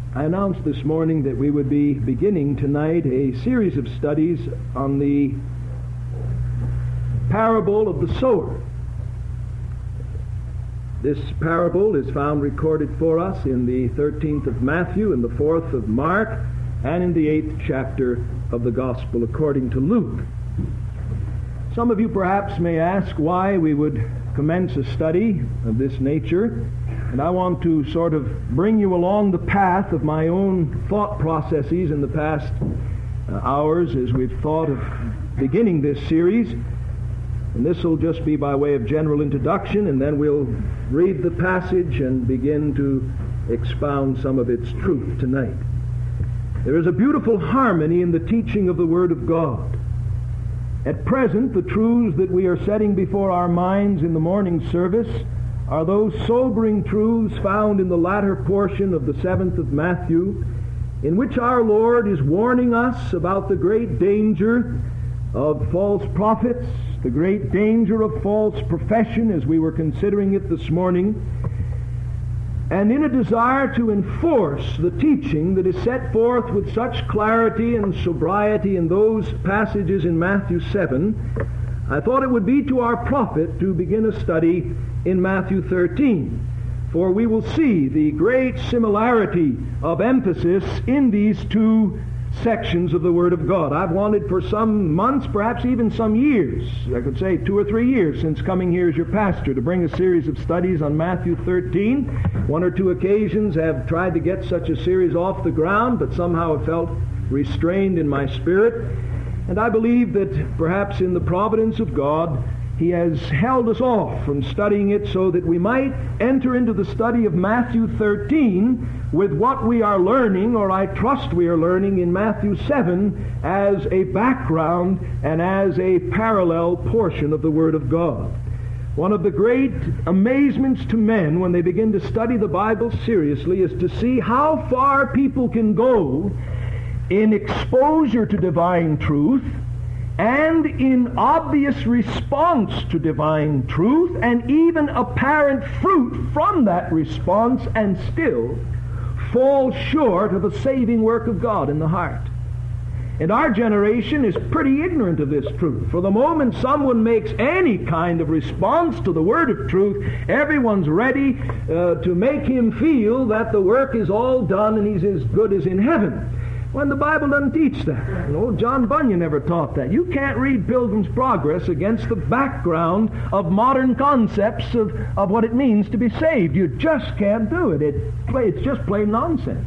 I announced this morning that we would be beginning tonight a series of studies on the parable of the sower. This parable is found recorded for us in the 13th of Matthew, in the 4th of Mark, and in the 8th chapter of the Gospel according to Luke. Some of you perhaps may ask why we would commence a study of this nature, and I want to sort of bring you along the path of my own thought processes in the past hours as we've thought of beginning this series. And this will just be by way of general introduction, and then we'll read the passage and begin to expound some of its truth tonight. There is a beautiful harmony in the teaching of the Word of God. At present, the truths that we are setting before our minds in the morning service are those sobering truths found in the latter portion of the 7th of Matthew, in which our Lord is warning us about the great danger of false prophets, the great danger of false profession, as we were considering it this morning, and in a desire to enforce the teaching that is set forth with such clarity and sobriety in those passages in Matthew 7, I thought it would be to our profit to begin a study in Matthew 13, for we will see the great similarity of emphasis in these two sections of the Word of God. I've wanted for some months, perhaps even some years, I could say 2 or 3 years since coming here as your pastor, to bring a series of studies on Matthew 13. 1 or 2 occasions have tried to get such a series off the ground, but somehow it felt restrained in my spirit. And I believe that perhaps in the providence of God, He has held us off from studying it so that we might enter into the study of Matthew 13 with what we are learning, or I trust we are learning, in Matthew 7 as a background and as a parallel portion of the Word of God. One of the great amazements to men when they begin to study the Bible seriously is to see how far people can go in exposure to divine truth and in obvious response to divine truth and even apparent fruit from that response, and still fall short of the saving work of God in the heart. And our generation is pretty ignorant of this truth. For the moment someone makes any kind of response to the word of truth, everyone's ready to make him feel that the work is all done and he's as good as in heaven, when the Bible doesn't teach that. You know, John Bunyan never taught that. You can't read Pilgrim's Progress against the background of modern concepts of what it means to be saved. You just can't do it. It's just plain nonsense.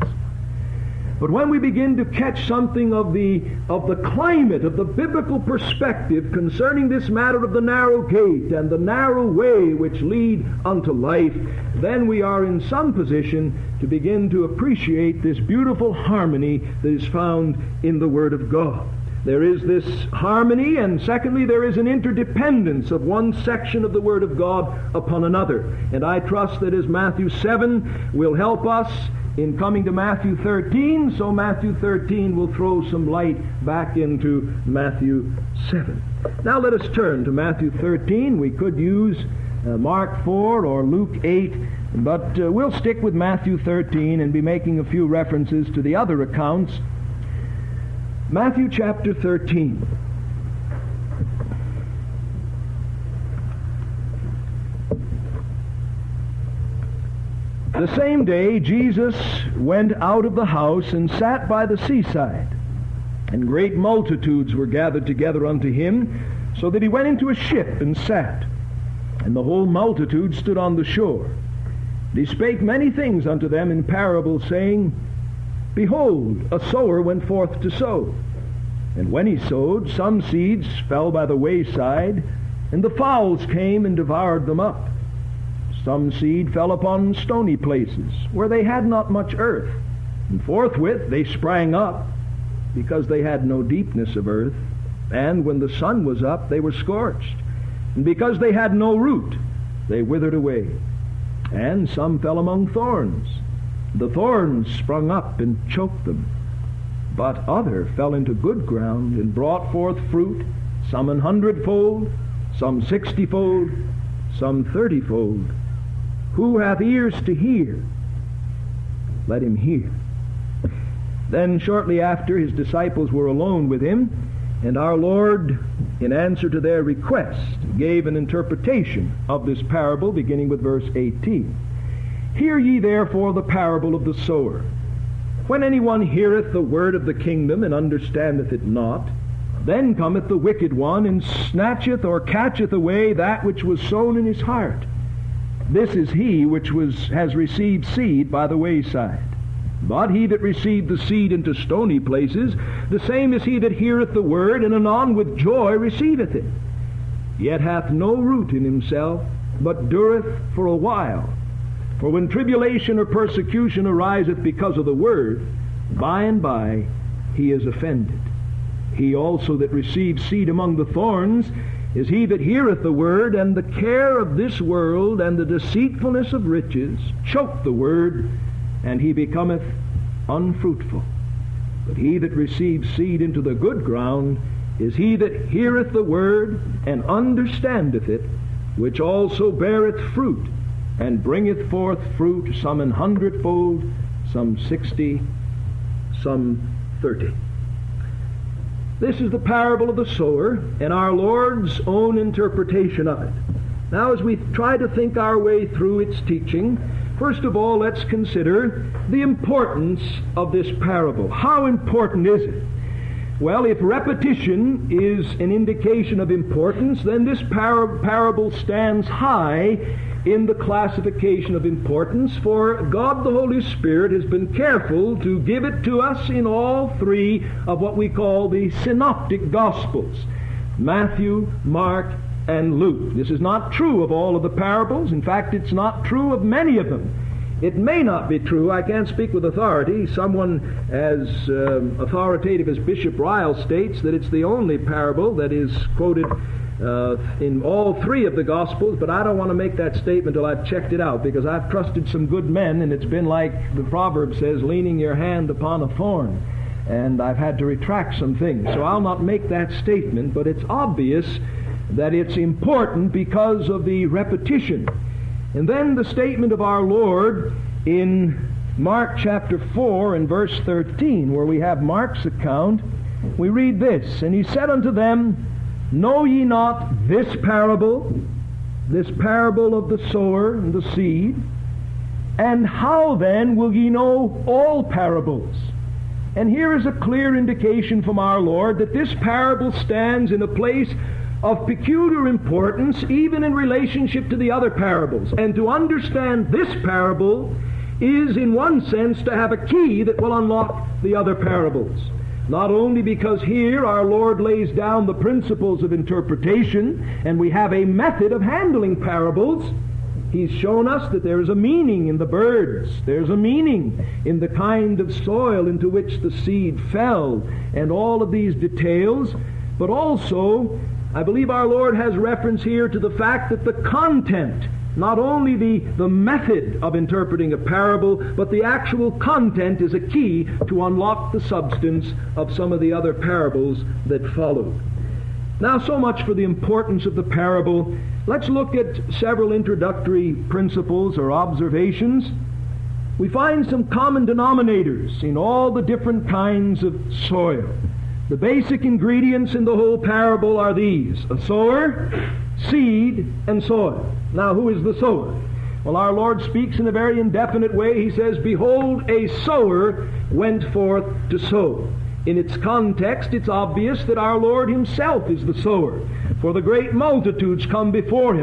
But when we begin to catch something of the climate, of the biblical perspective concerning this matter of the narrow gate and the narrow way which lead unto life, then we are in some position to begin to appreciate this beautiful harmony that is found in the Word of God. There is this harmony, and secondly, there is an interdependence of one section of the Word of God upon another. And I trust that as Matthew 7 will help us in coming to Matthew 13, so Matthew 13 will throw some light back into Matthew 7. Now let us turn to Matthew 13. We could use Mark 4 or Luke 8, but we'll stick with Matthew 13 and be making a few references to the other accounts. Matthew chapter 13. The same day Jesus went out of the house and sat by the seaside, and great multitudes were gathered together unto him, so that he went into a ship and sat, and the whole multitude stood on the shore. And he spake many things unto them in parables, saying, Behold, a sower went forth to sow. And when he sowed, some seeds fell by the wayside, and the fowls came and devoured them up. Some seed fell upon stony places, where they had not much earth, and forthwith they sprang up, because they had no deepness of earth. And when the sun was up, they were scorched. And because they had no root, they withered away. And some fell among thorns. The thorns sprung up and choked them. But other fell into good ground, and brought forth fruit, some 100-fold, some 60-fold, some 30-fold. Who hath ears to hear, let him hear. Then shortly after, his disciples were alone with him, and our Lord, in answer to their request, gave an interpretation of this parable, beginning with verse 18. Hear ye therefore the parable of the sower. When anyone heareth the word of the kingdom, and understandeth it not, then cometh the wicked one, and snatcheth or catcheth away that which was sown in his heart. This is he which has received seed by the wayside. But he that received the seed into stony places, the same is he that heareth the word, and anon with joy receiveth it. Yet hath no root in himself, but dureth for a while. For when tribulation or persecution ariseth because of the word, by and by he is offended. He also that received seed among the thorns is he that heareth the word, and the care of this world and the deceitfulness of riches choke the word, and he becometh unfruitful. But he that receives seed into the good ground is he that heareth the word, and understandeth it, which also beareth fruit, and bringeth forth fruit, some 100-fold, some 60, some 30. This is the parable of the sower, and our Lord's own interpretation of it. Now, as we try to think our way through its teaching, first of all, let's consider the importance of this parable. How important is it? Well, if repetition is an indication of importance, then this parable stands high in the classification of importance, for God the Holy Spirit has been careful to give it to us in all three of what we call the synoptic Gospels: Matthew, Mark, and Luke. This is not true of all of the parables. In fact, it's not true of many of them. It may not be true. I can't speak with authority. Someone as authoritative as Bishop Ryle states that it's the only parable that is quoted in all three of the Gospels, but I don't want to make that statement until I've checked it out, because I've trusted some good men, and it's been like the proverb says, leaning your hand upon a thorn. And I've had to retract some things. So I'll not make that statement, but it's obvious that it's important because of the repetition. And then the statement of our Lord in Mark chapter 4 and verse 13, where we have Mark's account, we read this: And he said unto them, Know ye not this parable of the sower and the seed? And how then will ye know all parables? And here is a clear indication from our Lord that this parable stands in a place of peculiar importance, even in relationship to the other parables. And to understand this parable is, in one sense, to have a key that will unlock the other parables. Not only because here our Lord lays down the principles of interpretation, and we have a method of handling parables. He's shown us that there is a meaning in the birds. There's a meaning in the kind of soil into which the seed fell, and all of these details. But also, I believe our Lord has reference here to the fact that the content, not only the method of interpreting a parable, but the actual content is a key to unlock the substance of some of the other parables that followed. Now, so much for the importance of the parable. Let's look at several introductory principles or observations. We find some common denominators in all the different kinds of soil. The basic ingredients in the whole parable are these: a sower, seed, and soil. Now, who is the sower? Well, our Lord speaks in a very indefinite way. He says, Behold, a sower went forth to sow. In its context, it's obvious that our Lord himself is the sower. For the great multitudes come before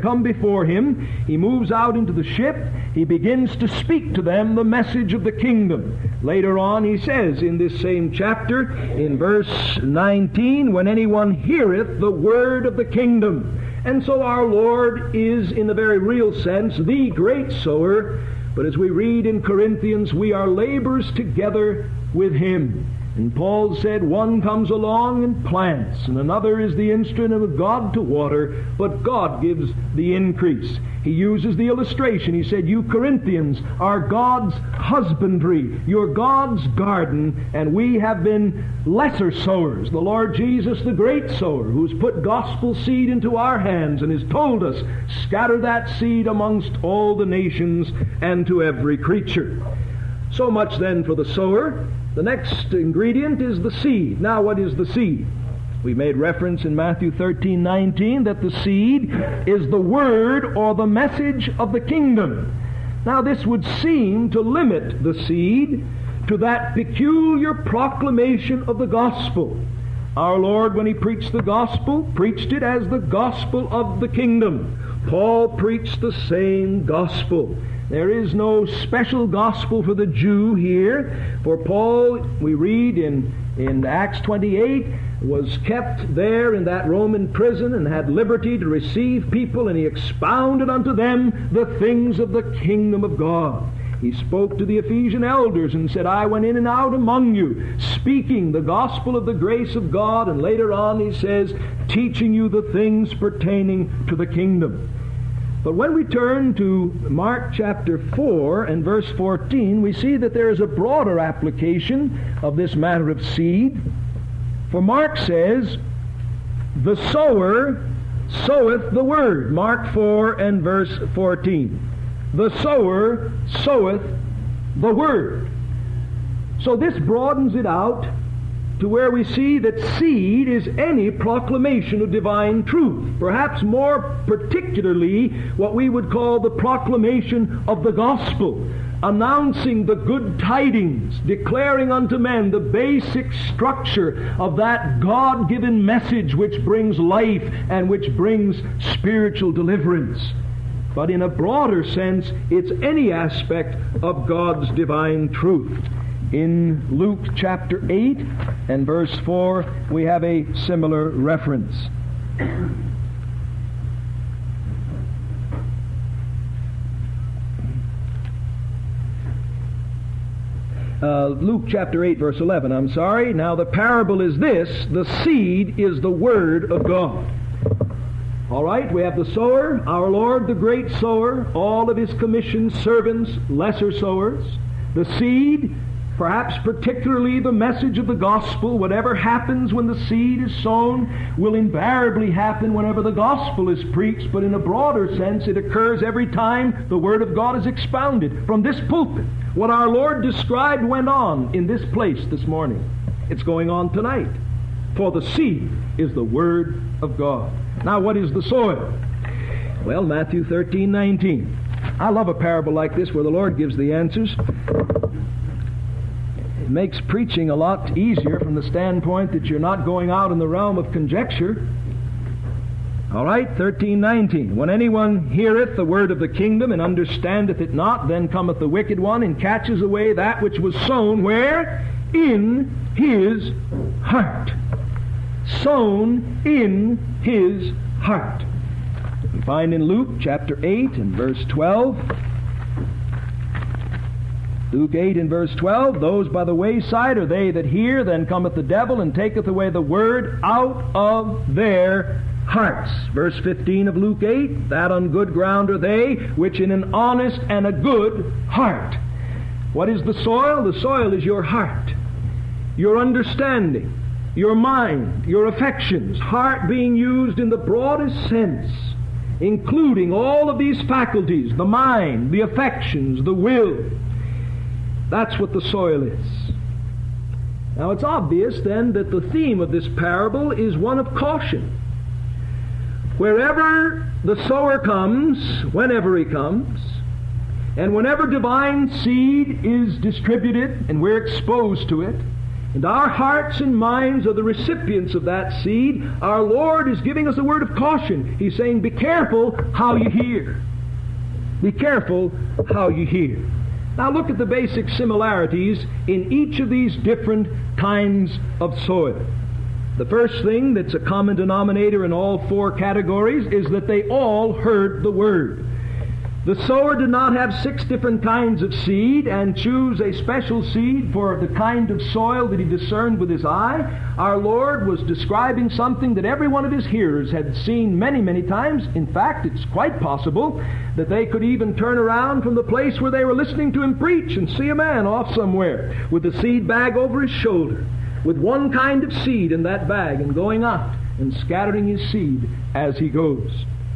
him. He moves out into the ship. He begins to speak to them the message of the kingdom. Later on, he says in this same chapter, in verse 19, When anyone heareth the word of the kingdom. And so our Lord is, in the very real sense, the great sower. But as we read in Corinthians, we are laborers together with him. And Paul said, one comes along and plants, and another is the instrument of God to water, but God gives the increase. He uses the illustration. He said, you Corinthians are God's husbandry. You're God's garden, and we have been lesser sowers. The Lord Jesus, the great sower, who's put gospel seed into our hands and has told us, scatter that seed amongst all the nations and to every creature. So much then for the sower. The next ingredient is the seed. Now, what is the seed? We made reference in Matthew 13:19 that the seed is the word or the message of the kingdom. Now, this would seem to limit the seed to that peculiar proclamation of the gospel. Our Lord, when He preached the gospel, preached it as the gospel of the kingdom. Paul preached the same gospel. There is no special gospel for the Jew here. For Paul, we read in Acts 28, was kept there in that Roman prison and had liberty to receive people, and he expounded unto them the things of the kingdom of God. He spoke to the Ephesian elders and said, I went in and out among you, speaking the gospel of the grace of God. And later on he says, teaching you the things pertaining to the kingdom. But when we turn to Mark chapter 4 and verse 14, we see that there is a broader application of this matter of seed. For Mark says, the sower soweth the word. Mark 4 and verse 14. The sower soweth the word. So this broadens it out to where we see that seed is any proclamation of divine truth. Perhaps more particularly what we would call the proclamation of the gospel, announcing the good tidings, declaring unto men the basic structure of that God-given message which brings life and which brings spiritual deliverance. But in a broader sense, it's any aspect of God's divine truth. In Luke chapter 8 and verse 4, we have a similar reference. Luke chapter 8, verse 11, I'm sorry. Now the parable is this: the seed is the word of God. All right, we have the sower, our Lord, the great sower, all of His commissioned servants, lesser sowers. The seed, perhaps particularly the message of the gospel. Whatever happens when the seed is sown will invariably happen whenever the gospel is preached, but in a broader sense it occurs every time the Word of God is expounded. From this pulpit, what our Lord described went on in this place this morning. It's going on tonight. For the seed is the Word of God. Now, what is the soil? Well, Matthew 13:19. I love a parable like this where the Lord gives the answers. It makes preaching a lot easier from the standpoint that you're not going out in the realm of conjecture. All right, 13:19. When anyone heareth the word of the kingdom and understandeth it not, then cometh the wicked one and catches away that which was sown where? In his heart. Sown in his heart. We find in Luke chapter 8 and verse 12. Luke 8 and verse 12, those by the wayside are they that hear, then cometh the devil and taketh away the word out of their hearts. Verse 15 of Luke 8, that on good ground are they, which in an honest and a good heart. What is the soil? The soil is your heart, your understanding, your mind, your affections. Heart being used in the broadest sense, including all of these faculties, the mind, the affections, the will. That's what the soil is. Now it's obvious then that the theme of this parable is one of caution. Wherever the sower comes, whenever he comes, and whenever divine seed is distributed and we're exposed to it, and our hearts and minds are the recipients of that seed, our Lord is giving us a word of caution. He's saying, be careful how you hear. Be careful how you hear. Now look at the basic similarities in each of these different kinds of soil. The first thing that's a common denominator in all four categories is that they all heard the word. The sower did not have 6 different kinds of seed and choose a special seed for the kind of soil that he discerned with his eye. Our Lord was describing something that every one of his hearers had seen many, many times. In fact, it's quite possible that they could even turn around from the place where they were listening to him preach and see a man off somewhere with the seed bag over his shoulder, with one kind of seed in that bag, and going out and scattering his seed as he goes.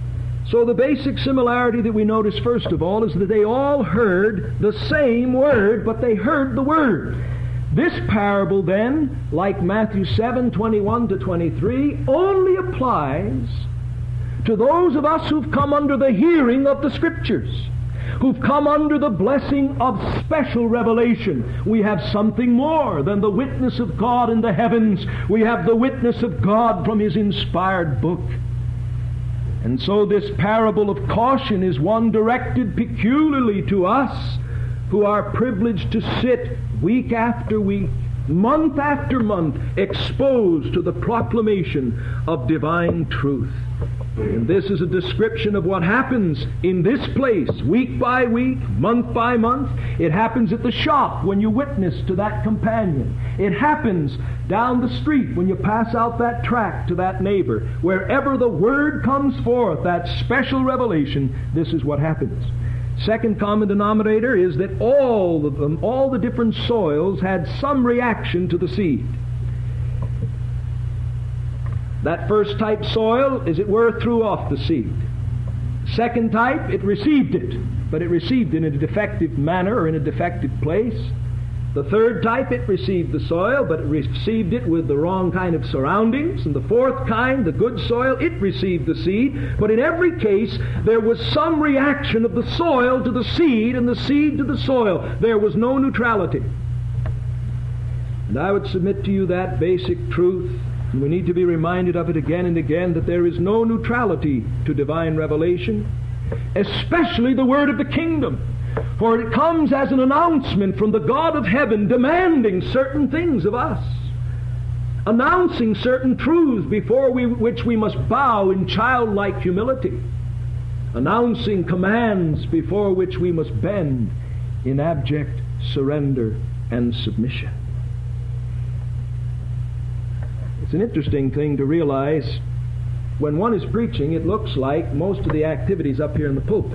So the basic similarity that we notice first of all is that they all heard the same word, but they heard the word. This parable then, like Matthew 7:21 to 23, only applies to those of us who've come under the hearing of the Scriptures, who've come under the blessing of special revelation. We have something more than the witness of God in the heavens. We have the witness of God from His inspired book. And so this parable of caution is one directed peculiarly to us who are privileged to sit week after week, month after month, exposed to the proclamation of divine truth. And this is a description of what happens in this place, week by week, month by month. It happens at the shop when you witness to that companion. It happens down the street when you pass out that tract to that neighbor. Wherever the Word comes forth, that special revelation, this is what happens. Second common denominator is that all of them, all the different soils, had some reaction to the seed. That first type soil, as it were, threw off the seed. Second type, it received it, but it received it in a defective manner or in a defective place. The third type, it received the soil, but it received it with the wrong kind of surroundings. And the fourth kind, the good soil, it received the seed, but in every case, there was some reaction of the soil to the seed and the seed to the soil. There was no neutrality. And I would submit to you that basic truth, and we need to be reminded of it again and again, that there is no neutrality to divine revelation, especially the word of the kingdom. For it comes as an announcement from the God of heaven demanding certain things of us, announcing certain truths before which we must bow in childlike humility, announcing commands before which we must bend in abject surrender and submission. It's an interesting thing to realize when one is preaching, it looks like most of the activities up here in the pulpit.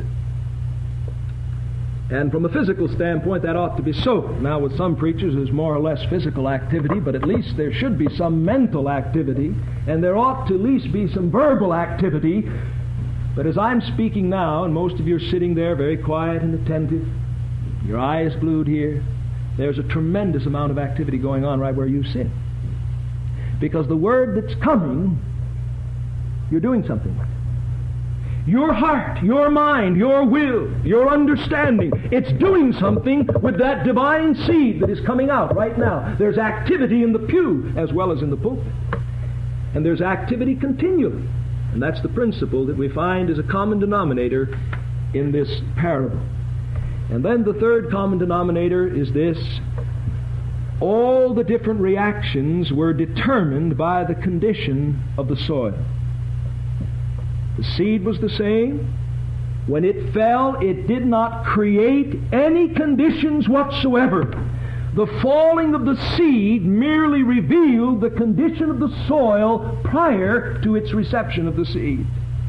And from a physical standpoint, that ought to be so. Now, with some preachers, there's more or less physical activity, but at least there should be some mental activity, and there ought to at least be some verbal activity. But as I'm speaking now, and most of you are sitting there very quiet and attentive, your eyes glued here, there's a tremendous amount of activity going on right where you sit. Because the word that's coming, you're doing something with it. Your heart, your mind, your will, your understanding, it's doing something with that divine seed that is coming out right now. There's activity in the pew as well as in the pulpit. And there's activity continually. And that's the principle that we find as a common denominator in this parable. And then the third common denominator is this: all the different reactions were determined by the condition of the soil. The seed was the same. When it fell, it did not create any conditions whatsoever. The falling of the seed merely revealed the condition of the soil prior to its reception of the seed.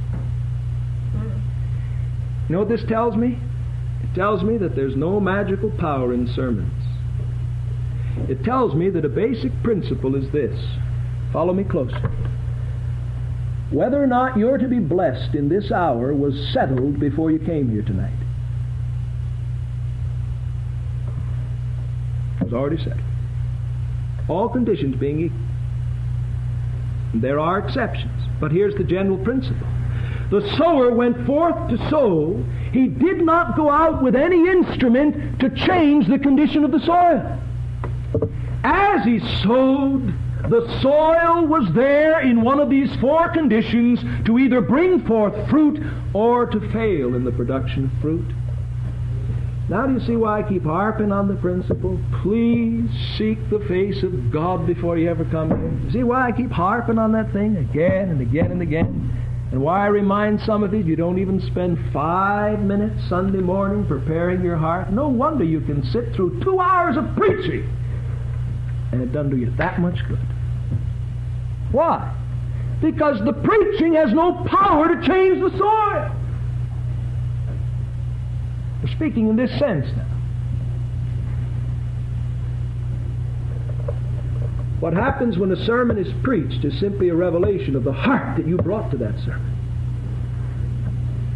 You know what this tells me? It tells me that there's no magical power in sermons. It tells me that a basic principle is this. Follow me closely. Whether or not you're to be blessed in this hour was settled before you came here tonight. It was already settled. All conditions being equal. There are exceptions, but here's the general principle. The sower went forth to sow. He did not go out with any instrument to change the condition of the soil. As he sowed, the soil was there in one of these four conditions to either bring forth fruit or to fail in the production of fruit. Now do you see why I keep harping on the principle? Please seek the face of God before you ever come here. You see why I keep harping on that thing again and again and again? And why I remind some of you don't even spend 5 minutes Sunday morning preparing your heart. No wonder you can sit through 2 hours of preaching and it doesn't do you that much good. Why? Because the preaching has no power to change the soil. We're speaking in this sense now. What happens when a sermon is preached is simply a revelation of the heart that you brought to that sermon.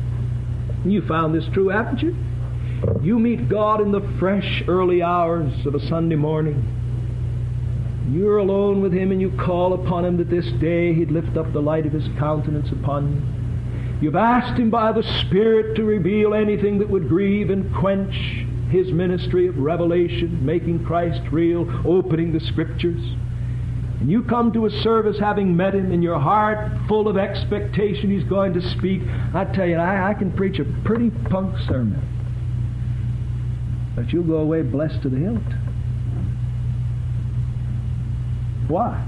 You found this true, haven't you? You meet God in the fresh early hours of a Sunday morning. You're alone with Him and you call upon Him that this day He'd lift up the light of His countenance upon you. You've asked Him by the Spirit to reveal anything that would grieve and quench His ministry of revelation, making Christ real, opening the Scriptures. And you come to a service having met Him in your heart full of expectation He's going to speak. I tell you, I can preach a pretty punk sermon. But you'll go away blessed to the hilt. Why?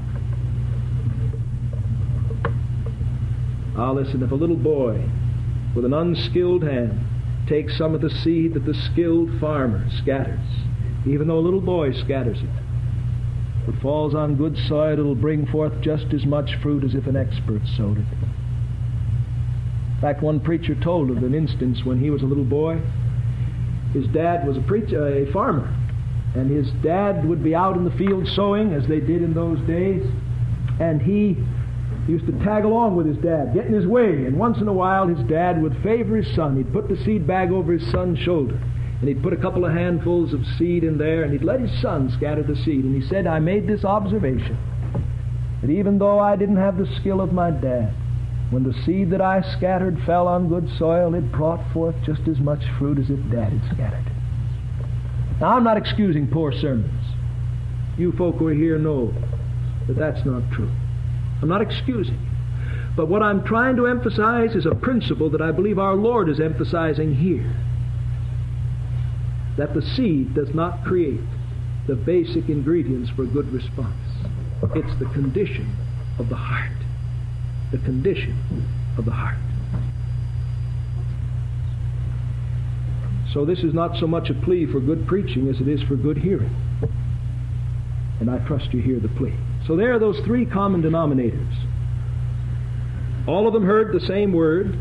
Listen, if a little boy with an unskilled hand takes some of the seed that the skilled farmer scatters, even though a little boy scatters it, if it falls on good soil, it'll bring forth just as much fruit as if an expert sowed it. In fact, one preacher told of an instance when he was a little boy. His dad was a farmer, and his dad would be out in the field sowing, as they did in those days, and he used to tag along with his dad, get in his way, and once in a while his dad would favor his son. He'd put the seed bag over his son's shoulder, and he'd put a couple of handfuls of seed in there, and he'd let his son scatter the seed. And he said, I made this observation, that even though I didn't have the skill of my dad, when the seed that I scattered fell on good soil, it brought forth just as much fruit as if Dad had scattered it. Now, I'm not excusing poor sermons. You folk who are here know that that's not true. I'm not excusing it. But what I'm trying to emphasize is a principle that I believe our Lord is emphasizing here. That the seed does not create the basic ingredients for a good response. It's the condition of the heart. The condition of the heart. So this is not so much a plea for good preaching as it is for good hearing. And I trust you hear the plea. So there are those three common denominators. All of them heard the same word.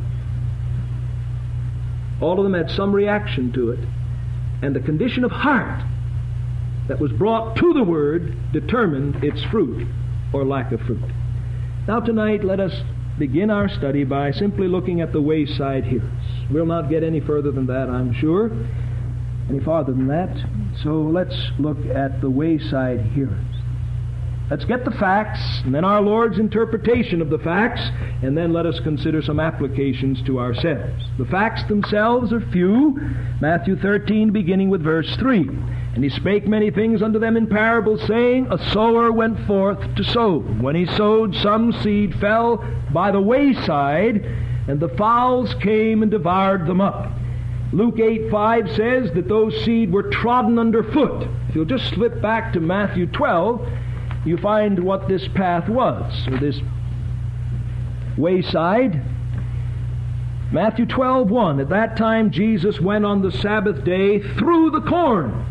All of them had some reaction to it. And the condition of heart that was brought to the word determined its fruit or lack of fruit. Now tonight, let us begin our study by simply looking at the wayside hearers. We'll not get any further than that, I'm sure, any farther than that. So let's look at the wayside hearers. Let's get the facts, and then our Lord's interpretation of the facts, and then let us consider some applications to ourselves. The facts themselves are few. Matthew 13, beginning with verse 3. And he spake many things unto them in parables, saying, A sower went forth to sow. When he sowed, some seed fell by the wayside, and the fowls came and devoured them up. Luke 8:5 says that those seed were trodden under foot. If you'll just slip back to Matthew 12, you find what this path was, or this wayside. Matthew 12:1, At that time Jesus went on the Sabbath day through the corn.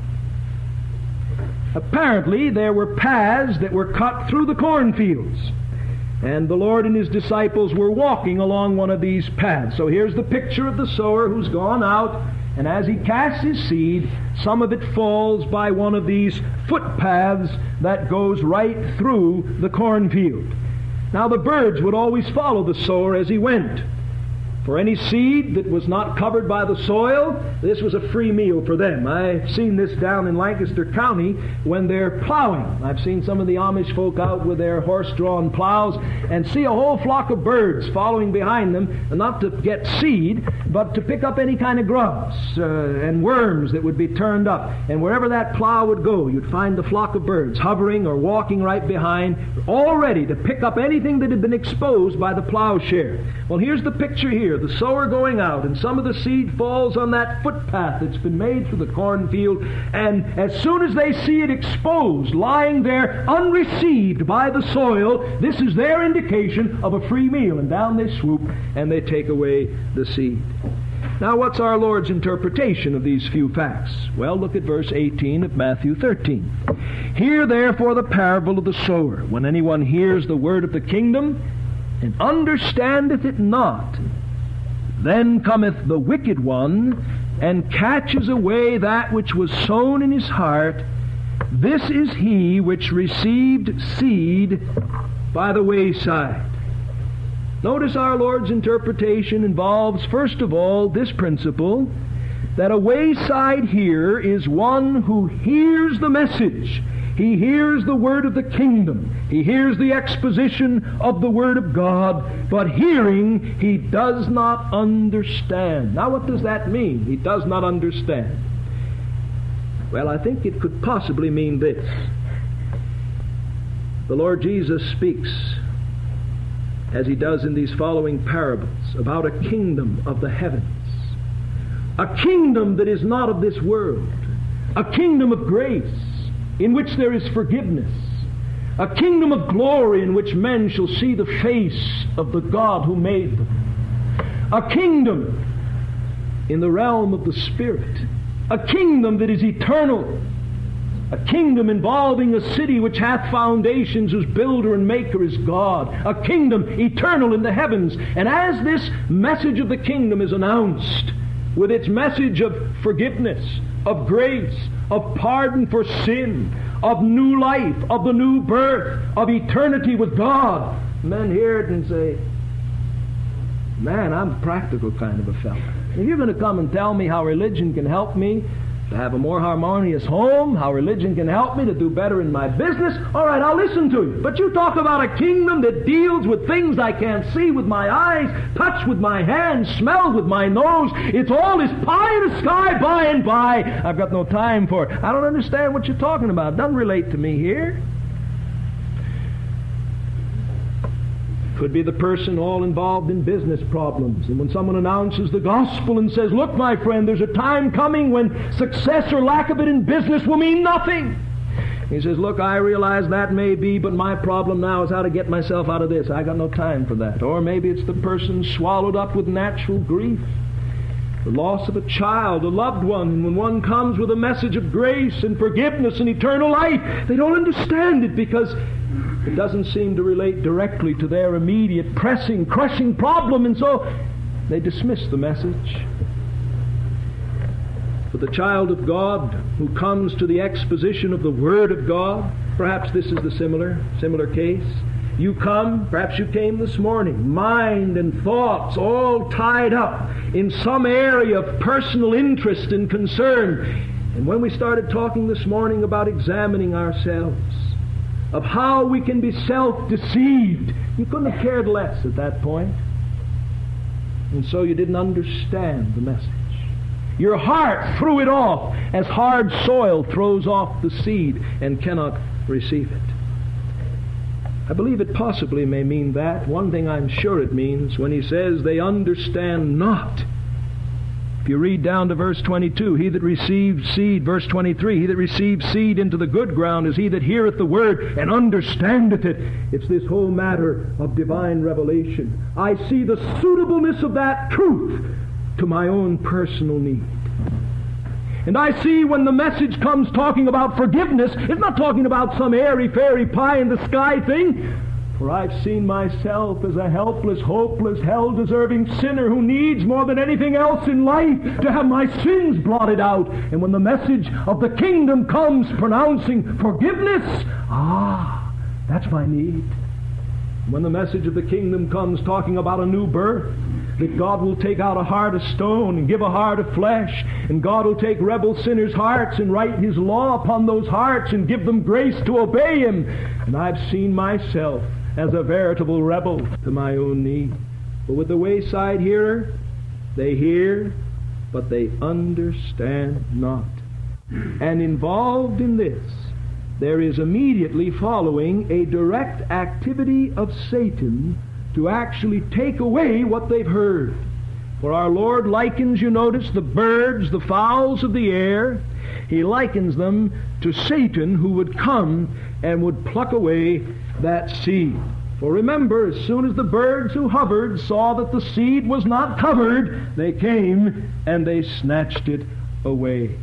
Apparently, there were paths that were cut through the cornfields. And the Lord and His disciples were walking along one of these paths. So here's the picture of the sower who's gone out, and as he casts his seed, some of it falls by one of these footpaths that goes right through the cornfield. Now the birds would always follow the sower as he went. For any seed that was not covered by the soil, this was a free meal for them. I've seen this down in Lancaster County when they're plowing. I've seen some of the Amish folk out with their horse-drawn plows and see a whole flock of birds following behind them, not to get seed, but to pick up any kind of grubs and worms that would be turned up. And wherever that plow would go, you'd find the flock of birds hovering or walking right behind, all ready to pick up anything that had been exposed by the plowshare. Well, here's the picture here. The sower going out, and some of the seed falls on that footpath that's been made through the cornfield, and as soon as they see it exposed, lying there unreceived by the soil, this is their indication of a free meal, and down they swoop and they take away the seed. Now, what's our Lord's interpretation of these few facts? Well, look at verse 18 of Matthew 13. Hear therefore the parable of the sower. When anyone hears the word of the kingdom, and understandeth it not, then cometh the wicked one, and catches away that which was sown in his heart. This is he which received seed by the wayside. Notice our Lord's interpretation involves, first of all, this principle, that a wayside hearer is one who hears the message. He hears the word of the kingdom. He hears the exposition of the word of God, but hearing, he does not understand. Now, what does that mean? He does not understand. Well, I think it could possibly mean this. The Lord Jesus speaks, as he does in these following parables, about a kingdom of the heavens. A kingdom that is not of this world. A kingdom of grace, in which there is forgiveness. A kingdom of glory in which men shall see the face of the God who made them. A kingdom in the realm of the Spirit. A kingdom that is eternal. A kingdom involving a city which hath foundations, whose builder and maker is God. A kingdom eternal in the heavens. And as this message of the kingdom is announced, with its message of forgiveness, of grace, of pardon for sin, of new life, of the new birth, of eternity with God, men hear it and say, man, I'm a practical kind of a fellow. If you're going to come and tell me how religion can help me to have a more harmonious home, how religion can help me to do better in my business, all right, I'll listen to you. But you talk about a kingdom that deals with things I can't see with my eyes, touch with my hands, smell with my nose. It's all this pie in the sky by and by. I've got no time for it. I don't understand what you're talking about. It doesn't relate to me here. Could be the person all involved in business problems. And when someone announces the gospel and says, look, my friend, there's a time coming when success or lack of it in business will mean nothing. He says, look, I realize that may be, but my problem now is how to get myself out of this. I got no time for that. Or maybe it's the person swallowed up with natural grief, the loss of a child, a loved one. And when one comes with a message of grace and forgiveness and eternal life, they don't understand it because it doesn't seem to relate directly to their immediate, pressing, crushing problem, and so they dismiss the message. For the child of God who comes to the exposition of the Word of God, perhaps this is the similar case. You come, perhaps you came this morning, mind and thoughts all tied up in some area of personal interest and concern. And when we started talking this morning about examining ourselves, of how we can be self-deceived, you couldn't have cared less at that point. And so you didn't understand the message. Your heart threw it off as hard soil throws off the seed and cannot receive it. I believe it possibly may mean that. One thing I'm sure it means when he says they understand not. If you read down to verse 22, he that receives seed, verse 23, he that receives seed into the good ground is he that heareth the word and understandeth it. It's this whole matter of divine revelation. I see the suitableness of that truth to my own personal need. And I see when the message comes talking about forgiveness, it's not talking about some airy-fairy pie-in-the-sky thing. For I've seen myself as a helpless, hopeless, hell-deserving sinner who needs more than anything else in life to have my sins blotted out. And when the message of the kingdom comes pronouncing forgiveness, that's my need. When the message of the kingdom comes talking about a new birth, that God will take out a heart of stone and give a heart of flesh, and God will take rebel sinners' hearts and write His law upon those hearts and give them grace to obey Him. And I've seen myself as a veritable rebel to my own need. But with the wayside hearer, they hear, but they understand not. And involved in this, there is immediately following a direct activity of Satan to actually take away what they've heard. For our Lord likens, you notice, the birds, the fowls of the air. He likens them to Satan, who would come and would pluck away that seed. For remember, as soon as the birds who hovered saw that the seed was not covered, they came and they snatched it away.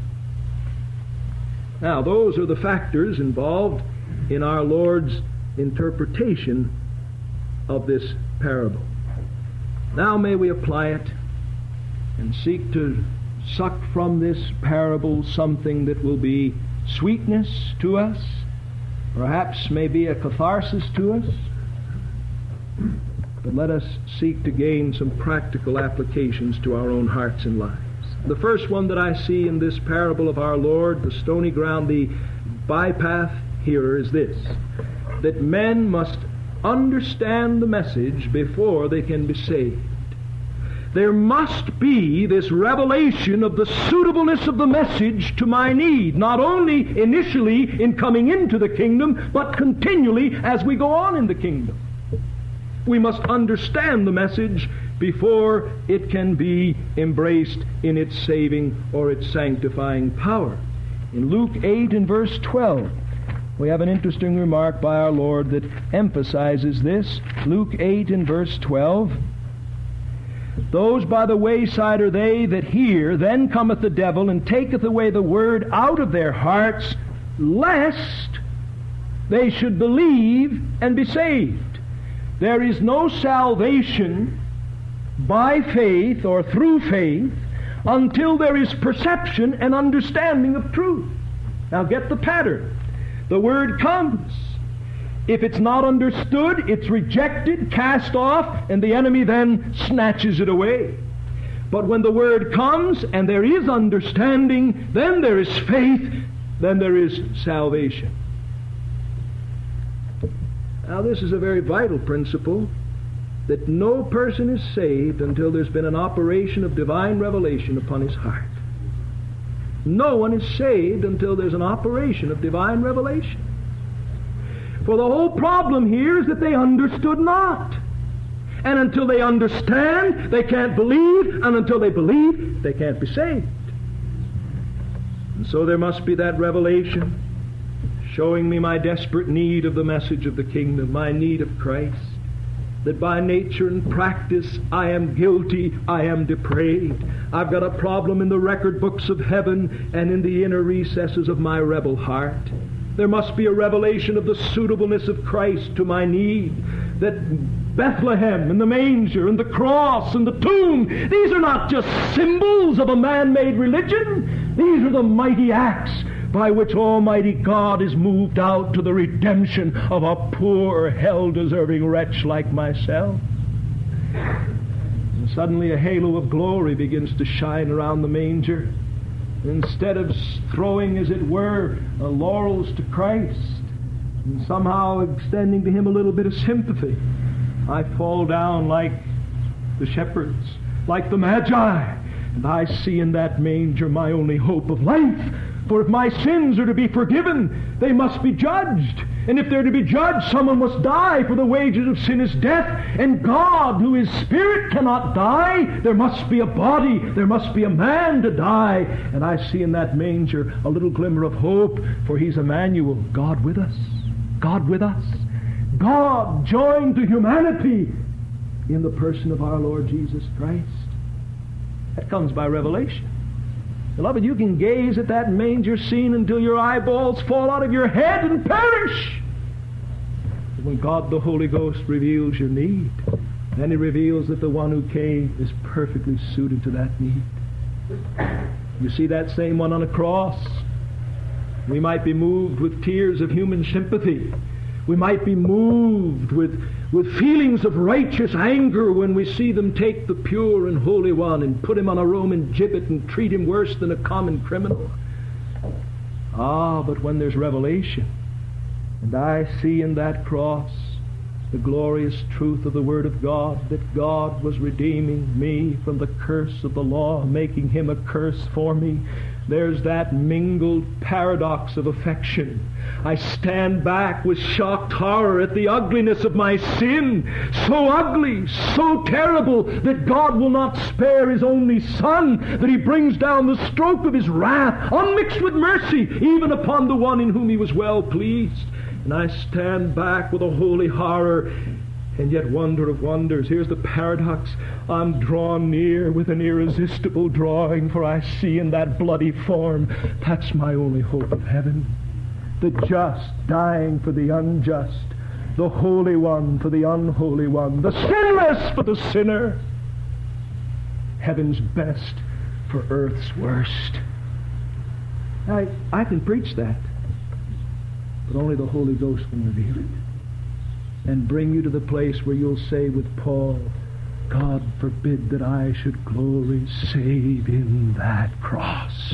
Now, those are the factors involved in our Lord's interpretation of this parable. Now may we apply it and seek to suck from this parable something that will be sweetness to us, perhaps may be a catharsis to us. But let us seek to gain some practical applications to our own hearts and lives. The first one that I see in this parable of our Lord, the stony ground, the bypath hearer, is this: that men must understand the message before they can be saved. There must be this revelation of the suitableness of the message to my need, not only initially in coming into the kingdom, but continually as we go on in the kingdom. We must understand the message before it can be embraced in its saving or its sanctifying power. In Luke 8 and verse 12, we have an interesting remark by our Lord that emphasizes this. Luke 8 and verse 12, "Those by the wayside are they that hear, then cometh the devil, and taketh away the word out of their hearts, lest they should believe and be saved." There is no salvation by faith or through faith until there is perception and understanding of truth. Now get the pattern. The word comes. If it's not understood, it's rejected, cast off, and the enemy then snatches it away. But when the word comes and there is understanding, then there is faith, then there is salvation. Now this is a very vital principle, that no person is saved until there's been an operation of divine revelation upon his heart. No one is saved until there's an operation of divine revelation. For the whole problem here is that they understood not. And until they understand, they can't believe, and until they believe, they can't be saved. And so there must be that revelation showing me my desperate need of the message of the kingdom, my need of Christ, that by nature and practice I am guilty, I am depraved. I've got a problem in the record books of heaven and in the inner recesses of my rebel heart. There must be a revelation of the suitableness of Christ to my need, that Bethlehem and the manger and the cross and the tomb, these are not just symbols of a man-made religion. These are the mighty acts by which Almighty God is moved out to the redemption of a poor, hell-deserving wretch like myself. And suddenly a halo of glory begins to shine around the manger. Instead of throwing, as it were, laurels to Christ and somehow extending to Him a little bit of sympathy, I fall down like the shepherds, like the Magi, and I see in that manger my only hope of life. For if my sins are to be forgiven, they must be judged. And if they're to be judged, someone must die, for the wages of sin is death. And God, who is Spirit, cannot die. There must be a body. There must be a man to die. And I see in that manger a little glimmer of hope, for He's Emmanuel, God with us. God with us. God joined to humanity in the person of our Lord Jesus Christ. That comes by revelation. Beloved, you can gaze at that manger scene until your eyeballs fall out of your head and perish. But when God the Holy Ghost reveals your need, then He reveals that the one who came is perfectly suited to that need. You see that same one on a cross. We might be moved with tears of human sympathy. We might be moved with feelings of righteous anger when we see them take the pure and holy one and put Him on a Roman gibbet and treat Him worse than a common criminal. But when there's revelation, and I see in that cross the glorious truth of the Word of God, that God was redeeming me from the curse of the law, making Him a curse for me, there's that mingled paradox of affection. I stand back with shocked horror at the ugliness of my sin, so ugly, so terrible, that God will not spare His only Son, that He brings down the stroke of His wrath, unmixed with mercy, even upon the one in whom He was well pleased. And I stand back with a holy horror, and yet wonder of wonders. Here's the paradox. I'm drawn near with an irresistible drawing, for I see in that bloody form, that's my only hope of heaven. The just dying for the unjust, the Holy One for the unholy one, the sinless for the sinner. Heaven's best for earth's worst. I can preach that, but only the Holy Ghost can reveal it. and bring you to the place where you'll say with Paul, God forbid that I should glory save in that cross.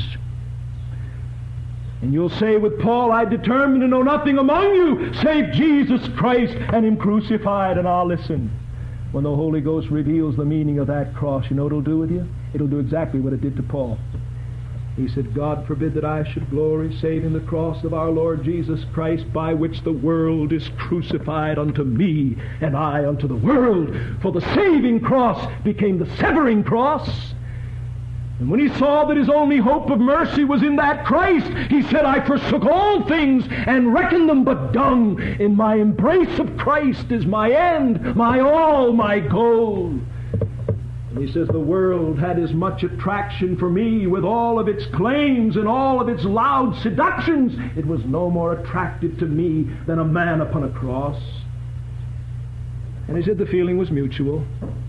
And you'll say with Paul, I determined to know nothing among you save Jesus Christ and Him crucified. And I'll listen. When the Holy Ghost reveals the meaning of that cross, you know what it'll do with you? It'll do exactly what it did to Paul. He said, God forbid that I should glory save in the cross of our Lord Jesus Christ, by which the world is crucified unto me, and I unto the world. For the saving cross became the severing cross. And when he saw that his only hope of mercy was in that Christ, he said, I forsook all things and reckoned them but dung. In my embrace of Christ is my end, my all, my goal. And he says, the world had as much attraction for me with all of its claims and all of its loud seductions. It was no more attractive to me than a man upon a cross. And he said the feeling was mutual.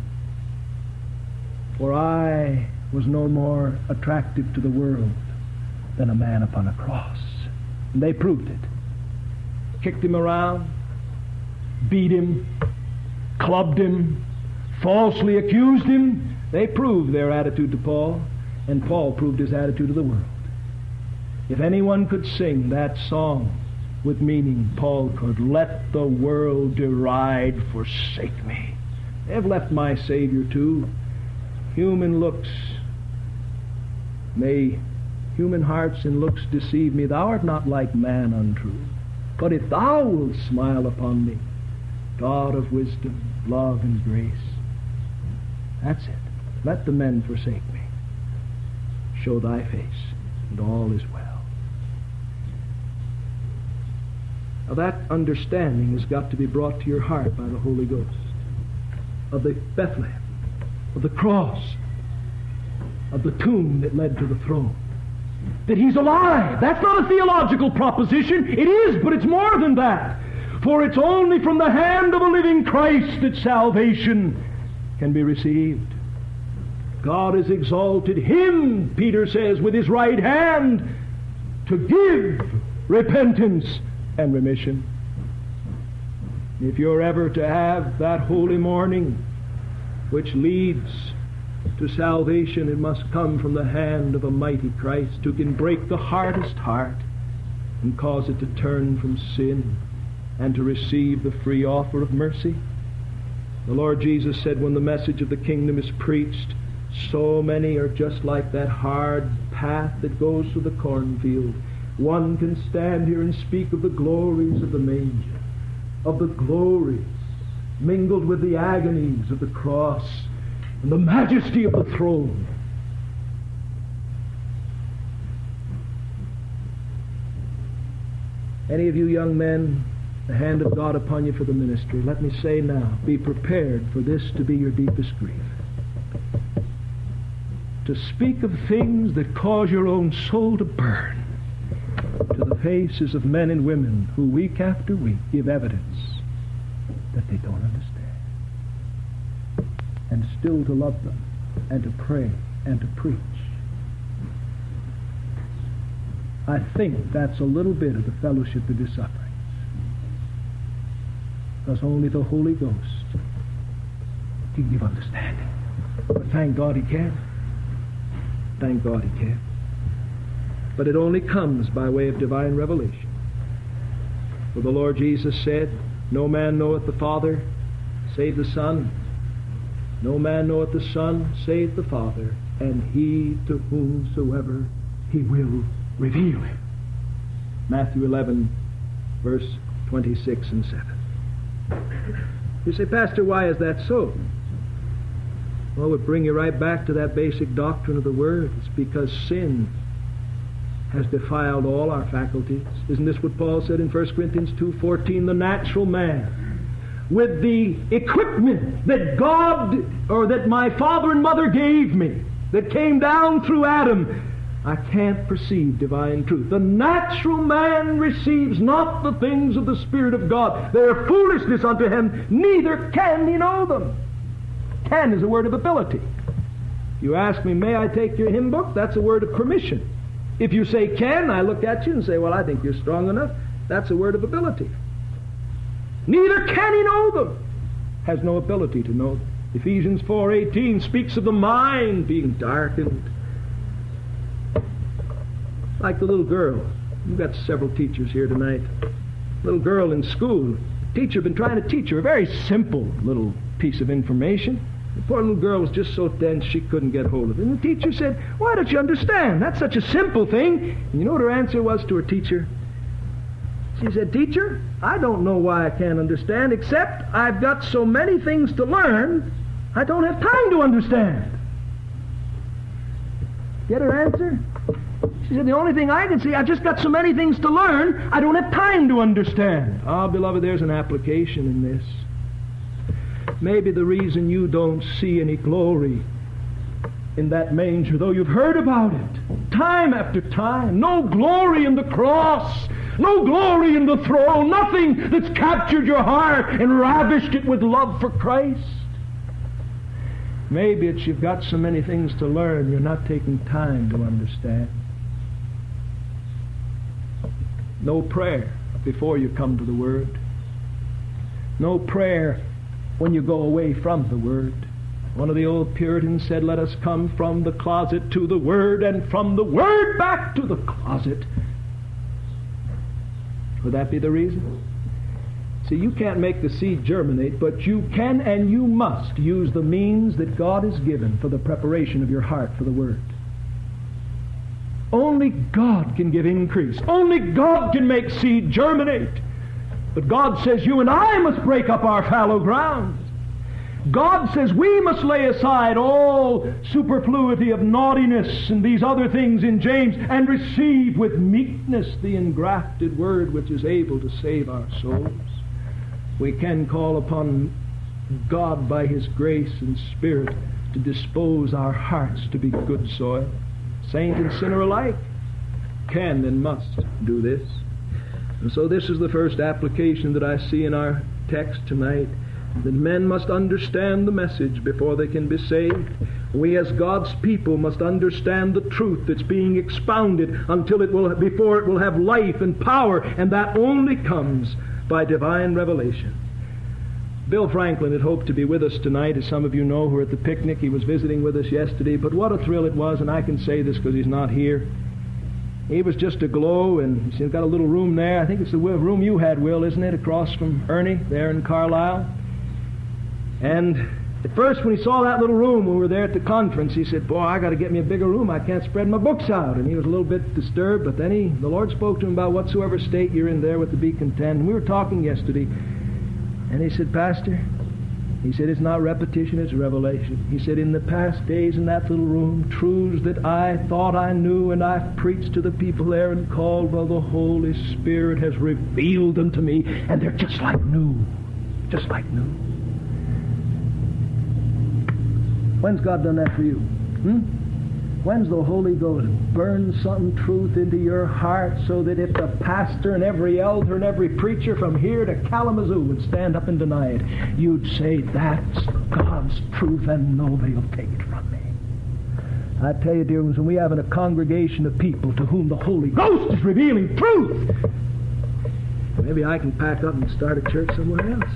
For I was no more attractive to the world than a man upon a cross. And they proved it. Kicked him around, beat him, clubbed him, falsely accused him. They proved their attitude to Paul, and Paul proved his attitude to the world. If anyone could sing that song with meaning, Paul could. Let the world deride, forsake me. They've left my Savior too. Human looks, may human hearts and looks deceive me. Thou art not like man untrue. But if thou wilt smile upon me, God of wisdom, love, and grace, that's it. Let the men forsake me. Show thy face, and all is well. Now that understanding has got to be brought to your heart by the Holy Ghost. Of the Bethlehem, of the cross, of the tomb that led to the throne. That He's alive. That's not a theological proposition. It is, but it's more than that. For it's only from the hand of a living Christ that salvation can be received. God has exalted Him, Peter says, with His right hand to give repentance and remission. If you're ever to have that holy morning which leads to salvation, it must come from the hand of a mighty Christ who can break the hardest heart and cause it to turn from sin and to receive the free offer of mercy. The Lord Jesus said, when the message of the kingdom is preached, so many are just like that hard path that goes through the cornfield. One can stand here and speak of the glories of the manger, of the glories mingled with the agonies of the cross and the majesty of the throne. Any of you young men, the hand of God upon you for the ministry, let me say now, be prepared for this to be your deepest grief. To speak of things that cause your own soul to burn to the faces of men and women who week after week give evidence that they don't understand. And still to love them and to pray and to preach. I think that's a little bit of the fellowship of His sufferings. Because only the Holy Ghost can give understanding. But thank God He can. Thank God He can. But it only comes by way of divine revelation. For the Lord Jesus said, no man knoweth the Father save the Son. No man knoweth the Son save the Father, and He to whomsoever He will reveal Him. Matthew 11, verse 26 and 7. You say, Pastor, why is that so? Well, it would bring you right back to that basic doctrine of the Word. It's because sin has defiled all our faculties. Isn't this what Paul said in 1 Corinthians 2:14? The natural man, with the equipment that God, or that my father and mother gave me, that came down through Adam, I can't perceive divine truth. The natural man receives not the things of the Spirit of God. They are foolishness unto him, neither can he know them. Can is a word of ability. If you ask me, may I take your hymn book? That's a word of permission. If you say can, I look at you and say, well, I think you're strong enough. That's a word of ability. Neither can he know them. Has no ability to know them. Ephesians 4:18 speaks of the mind being darkened. Like the little girl. We've got several teachers here tonight. Little girl in school. The teacher had been trying to teach her a very simple little piece of information. The poor little girl was just so dense she couldn't get hold of it. And the teacher said, "Why don't you understand? That's such a simple thing." And you know what her answer was to her teacher? She said, "Teacher, I don't know why I can't understand, except I've got so many things to learn, I don't have time to understand." Get her answer? She said, "The only thing I can see, I've just got so many things to learn, I don't have time to understand." Ah, beloved, there's an application in this. Maybe the reason you don't see any glory in that manger, though you've heard about it time after time, no glory in the cross, no glory in the throne, nothing that's captured your heart and ravished it with love for Christ. Maybe it's you've got so many things to learn, you're not taking time to understand. No prayer before you come to the Word. No prayer when you go away from the Word. One of the old Puritans said, "Let us come from the closet to the Word, and from the Word back to the closet." Would that be the reason? See, you can't make the seed germinate, but you can and you must use the means that God has given for the preparation of your heart for the Word. Only God can give increase. Only God can make seed germinate. But God says you and I must break up our fallow ground. God says we must lay aside all superfluity of naughtiness and these other things in James and receive with meekness the engrafted Word which is able to save our souls. We can call upon God by His grace and Spirit to dispose our hearts to be good soil. Saint and sinner alike can and must do this. And so this is the first application that I see in our text tonight, that men must understand the message before they can be saved. We as God's people must understand the truth that's being expounded before it will have life and power, and that only comes by divine revelation. Bill Franklin had hoped to be with us tonight. As some of you know who are at the picnic, he was visiting with us yesterday, but what a thrill it was, and I can say this because he's not here. He was just aglow, and he's got a little room there. I think it's the room you had, Will, isn't it, across from Ernie there in Carlisle? And at first when he saw that little room when we were there at the conference, he said, "Boy, I got to get me a bigger room. I can't spread my books out." And he was a little bit disturbed, but then the Lord spoke to him about whatsoever state you're in there with to be content. And we were talking yesterday, and he said, "Pastor," he said, "it's not repetition, it's revelation." He said, "In the past days in that little room, truths that I thought I knew and I've preached to the people there and called, well, the Holy Spirit has revealed them to me, and they're just like new. Just like new." When's God done that for you? When's the Holy Ghost burned some truth into your heart so that if the pastor and every elder and every preacher from here to Kalamazoo would stand up and deny it, you'd say, "That's God's truth, and nobody'll take it from me." I tell you, dear ones, when we have a congregation of people to whom the Holy Ghost is revealing truth, maybe I can pack up and start a church somewhere else.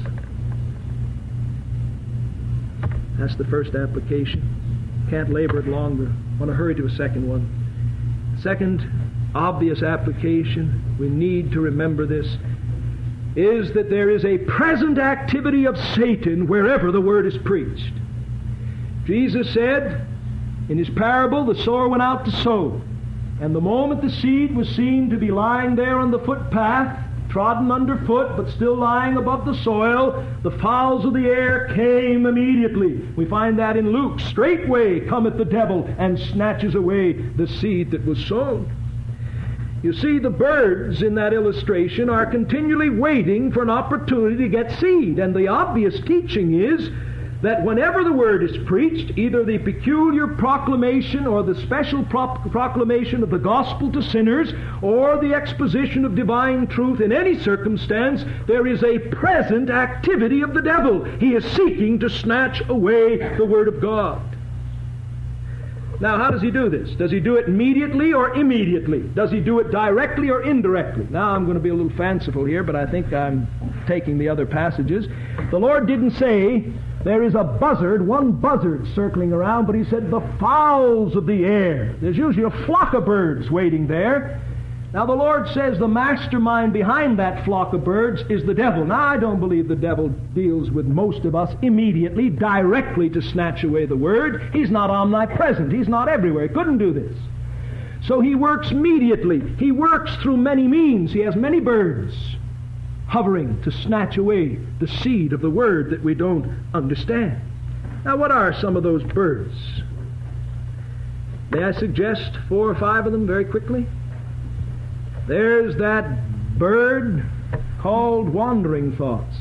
That's the first application. Can't labor it longer. I want to hurry to a second one. Second obvious application, we need to remember this, is that there is a present activity of Satan wherever the Word is preached. Jesus said in His parable, the sower went out to sow. And the moment the seed was seen to be lying there on the footpath, trodden underfoot, but still lying above the soil, the fowls of the air came immediately. We find that in Luke. Straightway cometh the devil and snatches away the seed that was sown. You see, the birds in that illustration are continually waiting for an opportunity to get seed. And the obvious teaching is that whenever the Word is preached, either the peculiar proclamation or the special proclamation of the gospel to sinners, or the exposition of divine truth in any circumstance, there is a present activity of the devil. He is seeking to snatch away the Word of God. Now, how does he do this? Does he do it immediately or immediately? Does he do it directly or indirectly? Now, I'm going to be a little fanciful here, but I think I'm taking the other passages, the Lord didn't say there is a buzzard, one buzzard circling around, but he said the fowls of the air. There's usually a flock of birds waiting there. Now the Lord says the mastermind behind that flock of birds is the devil. Now I don't believe the devil deals with most of us immediately, directly to snatch away the word. He's not omnipresent. He's not everywhere. He couldn't do this. So he works mediately. He works through many means. He has many birds hovering to snatch away the seed of the word that we don't understand. Now what are some of those birds? May I suggest 4 or 5 of them very quickly? There's that bird called wandering thoughts.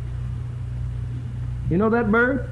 You know that bird?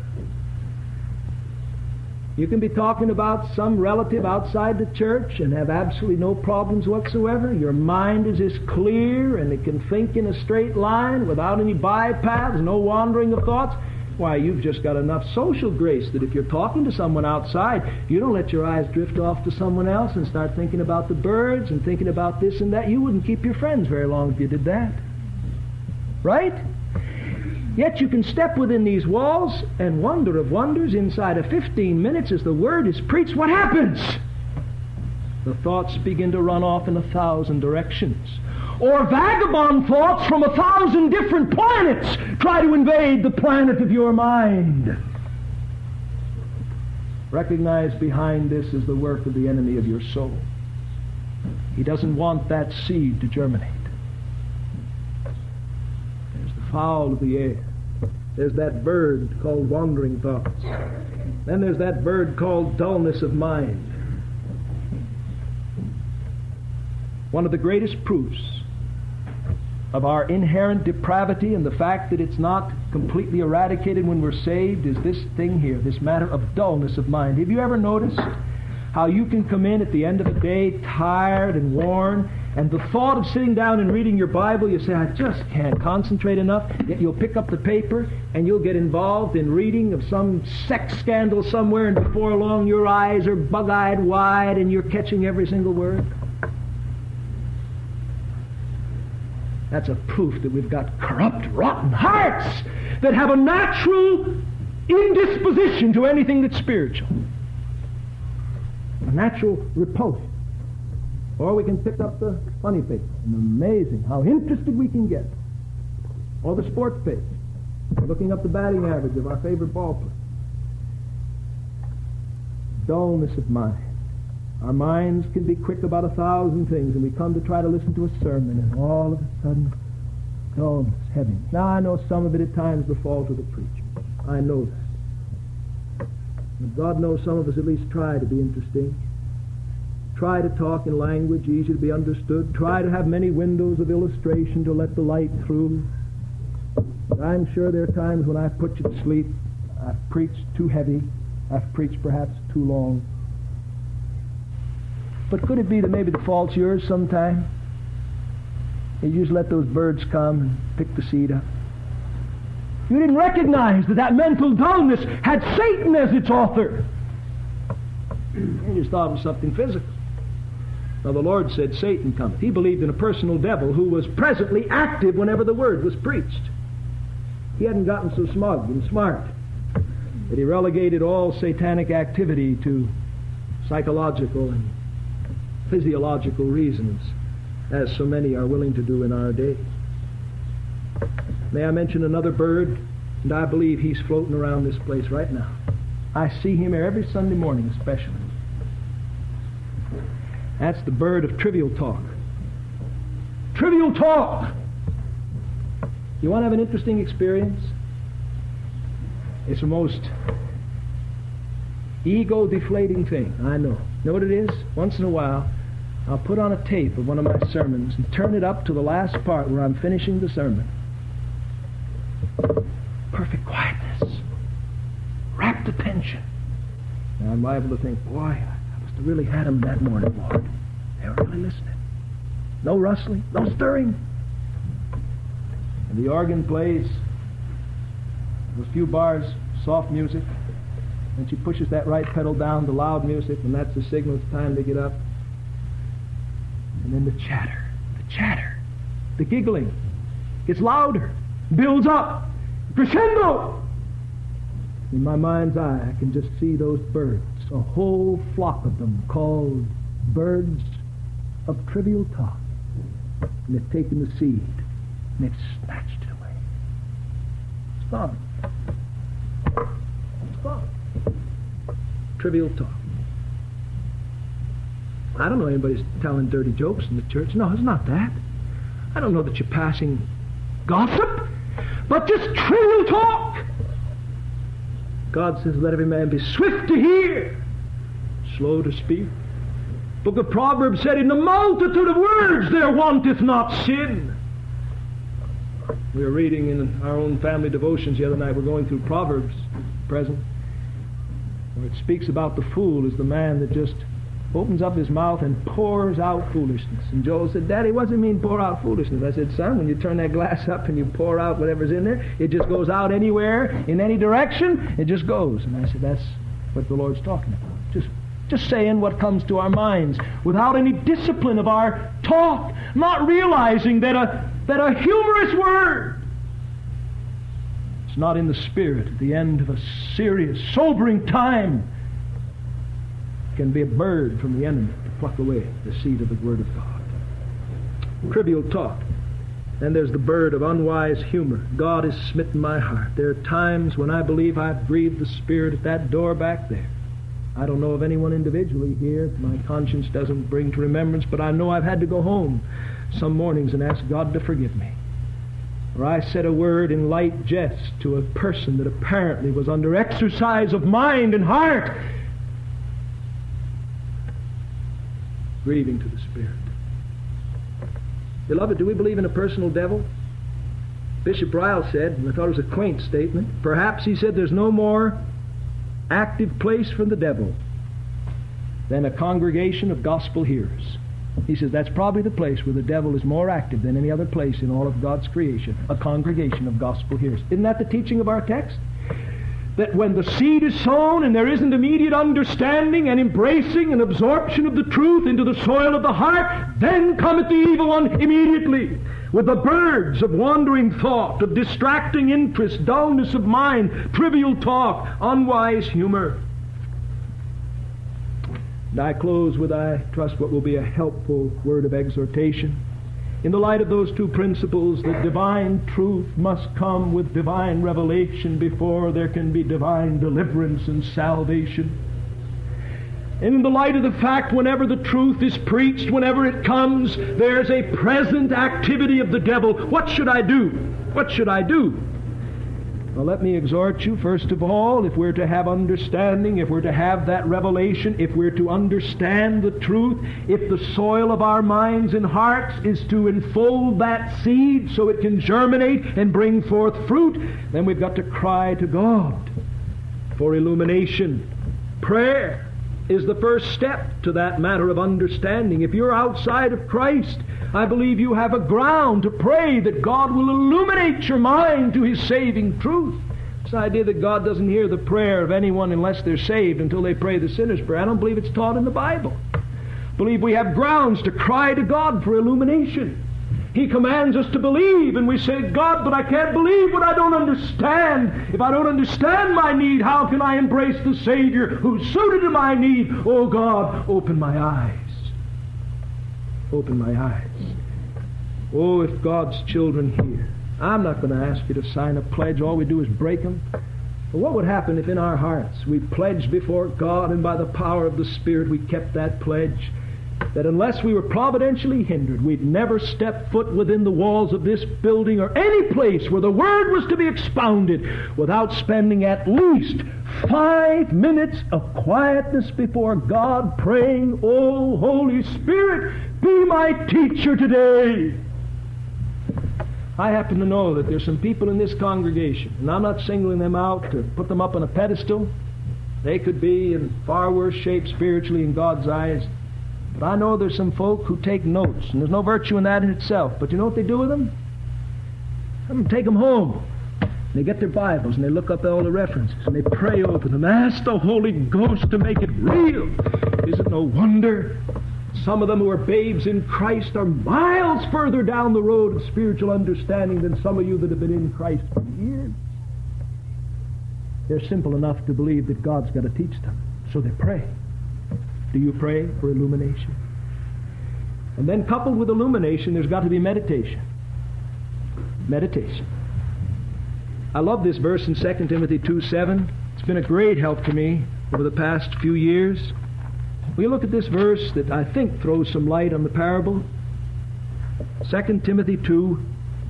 You can be talking about some relative outside the church and have absolutely no problems whatsoever. Your mind is as clear and it can think in a straight line without any bypaths, no wandering of thoughts. Why, you've just got enough social grace that if you're talking to someone outside, you don't let your eyes drift off to someone else and start thinking about the birds and thinking about this and that. You wouldn't keep your friends very long if you did that. Right? Yet you can step within these walls and wonder of wonders, inside of 15 minutes as the word is preached, what happens? The thoughts begin to run off in 1,000 directions. Or vagabond thoughts from 1,000 different planets try to invade the planet of your mind. Recognize behind this is the work of the enemy of your soul. He doesn't want that seed to germinate. There's the fowl of the air. There's that bird called wandering thoughts. Then there's that bird called dullness of mind. One of the greatest proofs of our inherent depravity and the fact that it's not completely eradicated when we're saved is this thing here, this matter of dullness of mind. Have you ever noticed how you can come in at the end of the day tired and worn, and the thought of sitting down and reading your Bible, you say, I just can't concentrate enough, yet you'll pick up the paper and you'll get involved in reading of some sex scandal somewhere, and before long your eyes are bug-eyed wide and you're catching every single word? That's a proof that we've got corrupt, rotten hearts that have a natural indisposition to anything that's spiritual. A natural repulsion. Or we can pick up the funny paper. And amazing how interested we can get. Or the sports page. Or looking up the batting average of our favorite ball player. Dullness of mind. Our minds can be quick about 1,000 things, and we come to try to listen to a sermon, and all of a sudden, dullness, heaviness. Now I know some of it at times the fault of the preacher. I know that. But God knows some of us at least try to be interesting. Try to talk in language easy to be understood. Try to have many windows of illustration to let the light through. But I'm sure there are times when I've put you to sleep. I've preached too heavy. I've preached perhaps too long. But could it be that maybe the fault's yours sometime? You just let those birds come and pick the seed up. You didn't recognize that mental dullness had Satan as its author. You just thought it was something physical. Now the Lord said, Satan cometh. He believed in a personal devil who was presently active whenever the word was preached. He hadn't gotten so smug and smart that he relegated all satanic activity to psychological and physiological reasons, as so many are willing to do in our day. May I mention another bird? And I believe he's floating around this place right now. I see him here every Sunday morning especially. That's the bird of trivial talk. Trivial talk! You want to have an interesting experience? It's the most ego-deflating thing, I know. Know what it is? Once in a while, I'll put on a tape of one of my sermons and turn it up to the last part where I'm finishing the sermon. Perfect quietness. Rapt attention. Now I'm liable to think, boy, I must have really had them that morning, Lord. They were really listening. No rustling, no stirring. And the organ plays those few bars, soft music, and she pushes that right pedal down to loud music, and that's the signal it's time to get up. And then the chatter, the giggling gets louder. builds up, crescendo. In my mind's eye, I can just see those birds, a whole flock of them called birds of trivial talk. And they've taken the seed and they've snatched it away. It's gone. It's gone. Trivial talk. I don't know anybody's telling dirty jokes in the church. No, it's not that. I don't know that you're passing gossip, but just trivial talk. God says, let every man be swift to hear, slow to speak. Book of Proverbs said, in the multitude of words there wanteth not sin. We were reading in our own family devotions the other night. We're going through Proverbs present, where it speaks about the fool as the man that just opens up his mouth and pours out foolishness. And Joel said, Daddy, what does it mean pour out foolishness? I said, son, when you turn that glass up and you pour out whatever's in there, it just goes out anywhere, in any direction, it just goes. And I said, that's what the Lord's talking about. Just saying what comes to our minds without any discipline of our talk, not realizing that a humorous word is not in the Spirit at the end of a serious, sobering time can be a bird from the enemy to pluck away the seed of the Word of God. Trivial talk. Then there's the bird of unwise humor. God has smitten my heart. There are times when I believe I've breathed the Spirit at that door back there. I don't know of anyone individually here. My conscience doesn't bring to remembrance, but I know I've had to go home some mornings and ask God to forgive me. Or I said a word in light jest to a person that apparently was under exercise of mind and heart, grieving to the Spirit. Beloved, do we believe in a personal devil? Bishop Ryle said, and I thought it was a quaint statement, perhaps he said there's no more active place for the devil than a congregation of gospel hearers. He says that's probably the place where the devil is more active than any other place in all of God's creation, a congregation of gospel hearers. Isn't that the teaching of our text? That when the seed is sown and there isn't immediate understanding and embracing and absorption of the truth into the soil of the heart, then cometh the evil one immediately, with the birds of wandering thought, of distracting interest, dullness of mind, trivial talk, unwise humor. And I close with, I trust, what will be a helpful word of exhortation. In the light of those two principles, that divine truth must come with divine revelation before there can be divine deliverance and salvation. And in the light of the fact, whenever the truth is preached, whenever it comes, there's a present activity of the devil. What should I do? What should I do? Well, let me exhort you, first of all, if we're to have understanding, if we're to have that revelation, if we're to understand the truth, if the soil of our minds and hearts is to enfold that seed so it can germinate and bring forth fruit, then we've got to cry to God for illumination. Prayer is the first step to that matter of understanding. If you're outside of Christ, I believe you have a ground to pray that God will illuminate your mind to His saving truth. This idea that God doesn't hear the prayer of anyone unless they're saved until they pray the sinner's prayer, I don't believe it's taught in the Bible. I believe we have grounds to cry to God for illumination. He commands us to believe, and we say, God, but I can't believe what I don't understand. If I don't understand my need, how can I embrace the Savior who's suited to my need? Oh God, open my eyes. Open my eyes. Oh, if God's children hear. I'm not going to ask you to sign a pledge. All we do is break them. But what would happen if in our hearts we pledged before God, and by the power of the Spirit we kept that pledge, that unless we were providentially hindered, we'd never step foot within the walls of this building or any place where the Word was to be expounded without spending at least 5 minutes of quietness before God, praying, Oh, Holy Spirit, be my teacher today. I happen to know that there's some people in this congregation, and I'm not singling them out to put them up on a pedestal. They could be in far worse shape spiritually in God's eyes. But I know there's some folk who take notes, and there's no virtue in that in itself. But you know what they do with them? They take them home. They get their Bibles, and they look up all the references, and they pray over them. Ask the Holy Ghost to make it real. Is it no wonder Some of them who are babes in Christ are miles further down the road of spiritual understanding than some of you that have been in Christ for years. They're simple enough to believe that God's got to teach them, so they pray. Do you pray for illumination? And then coupled with illumination, there's got to be meditation. Meditation. I love this verse in 2 Timothy 2:7. It's been a great help to me over the past few years. We look at this verse that I think throws some light on the parable. 2 Timothy 2.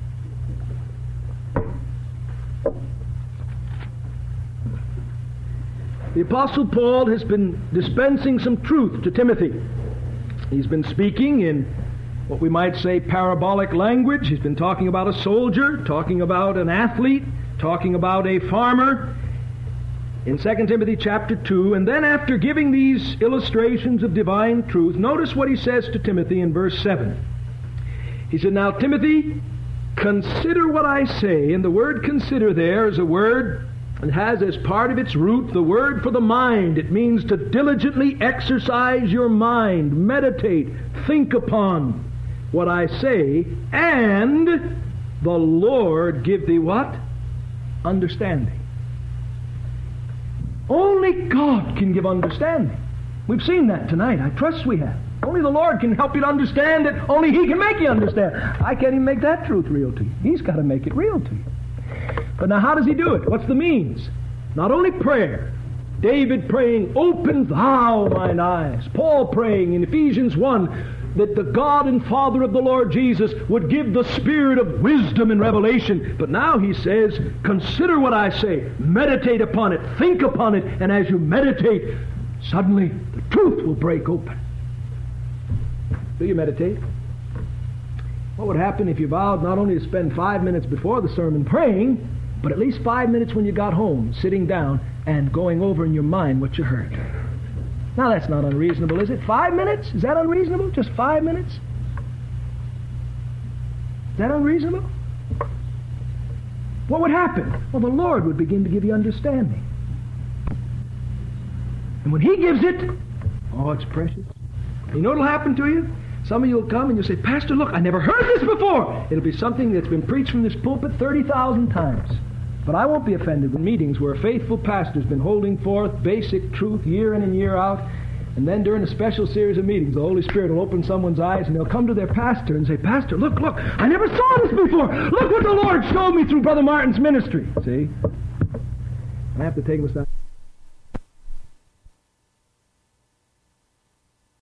The Apostle Paul has been dispensing some truth to Timothy. He's been speaking in what we might say parabolic language. He's been talking about a soldier, talking about an athlete, talking about a farmer in 2 Timothy chapter 2. And then after giving these illustrations of divine truth, notice what he says to Timothy in verse 7. He said, "Now Timothy, consider what I say." And the word consider there is a word that has as part of its root the word for the mind. It means to diligently exercise your mind, meditate, think upon what I say, and the Lord give thee what? Understanding. Only God can give understanding. We've seen that tonight. I trust we have. Only the Lord can help you to understand it. Only He can make you understand. I can't even make that truth real to you. He's got to make it real to you. But now how does He do it? What's the means? Not only prayer. David praying, "Open thou mine eyes." Paul praying in Ephesians 1 that the God and Father of the Lord Jesus would give the spirit of wisdom and revelation. But now he says, consider what I say, meditate upon it, think upon it, and as you meditate, suddenly the truth will break open. Do you meditate? What would happen if you vowed not only to spend 5 minutes before the sermon praying, but at least 5 minutes when you got home, sitting down and going over in your mind what you heard? Now that's not unreasonable, is it? 5 minutes? Is that unreasonable? Just 5 minutes? Is that unreasonable? What would happen? Well, the Lord would begin to give you understanding. And when He gives it, oh, it's precious. You know what'll happen to you? Some of you will come and you'll say, "Pastor, look, I never heard this before." It'll be something that's been preached from this pulpit 30,000 times. But I won't be offended with meetings where a faithful pastor's been holding forth basic truth year in and year out, and then during a special series of meetings, the Holy Spirit will open someone's eyes and they'll come to their pastor and say, "Pastor, look, I never saw this before. Look what the Lord showed me through Brother Martin's ministry." See? I have to take him aside.